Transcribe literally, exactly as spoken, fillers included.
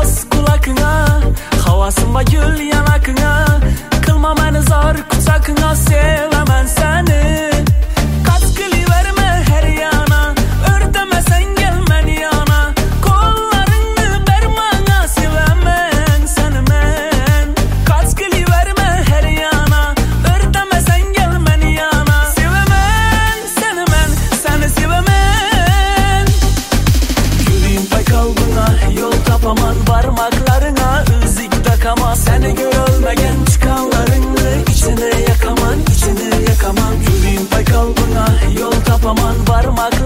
bas kulakına, havasınma gül yanakına. Kılma beni zor kucakına, sevemem seni. Katkılı verme her yana, örtemesen gelmen yana. Kollarını ver bana, sevemem seni ben. Katkılı verme her yana, örtemesen gelmen yana. Sevemem seni ben, seni sevemem. Güleyim pay kalbına, yol tapaman parmaklarına. Üzik takama, seni görülmegen çıkanlarını. İçine yakaman, içine yakaman. Güleyim pay kalbına, yol tapaman parmak